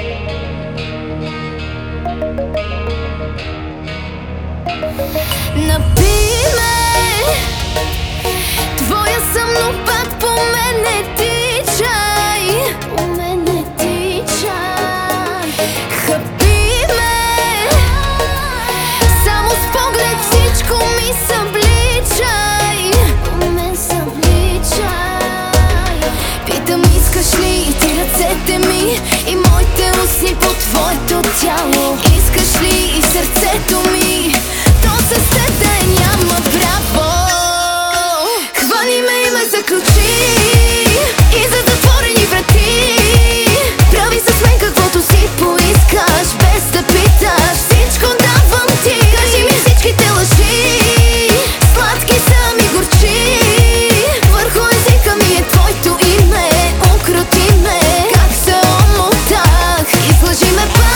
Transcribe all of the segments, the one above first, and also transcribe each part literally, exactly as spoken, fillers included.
Напий ме, твоя съм, но пак по мен не тичай, по мен не тичай. Хапи ме, само с поглед всичко ми събличай, по мен събличай. Питам, искаш ли и ти ръцете ми и моите устни по твоето тяло? Искаш ли и сърцето ми? То с теб да няма право. Хвани ме и ме заключи и за затворени врати. Прави с мен каквото си поискаш, без да питаш. Всичко давам ти. Кажи ми всичките лъжи, сладки са ми, горчи. Върху езика ми е твоето име. Укрути ме, как се омотах. Излъжи ме пак.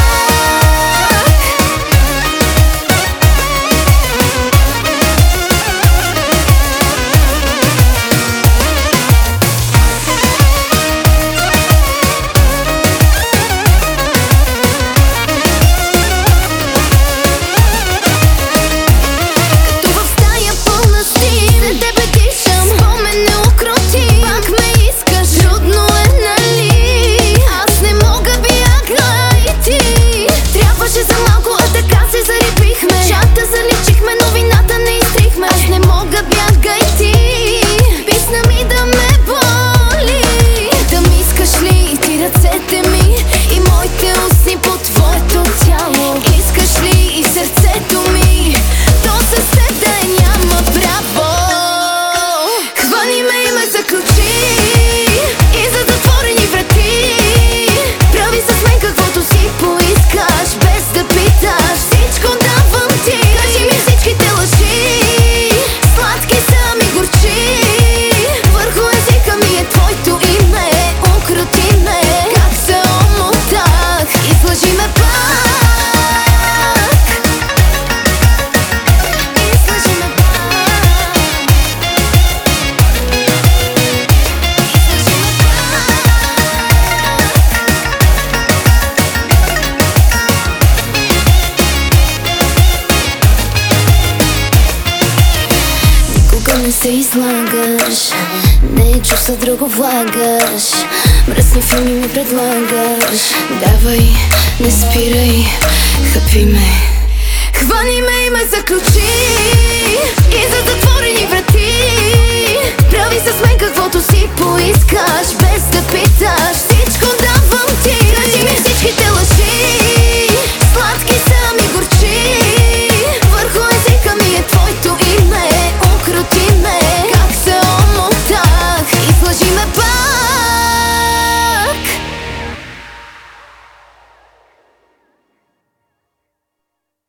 Не се излагаш, не чувства друго влагаш. Мръсни филми ми предлагаш. Давай, не спирай, хапи ме. Хвани ме и ме заключи и за затвори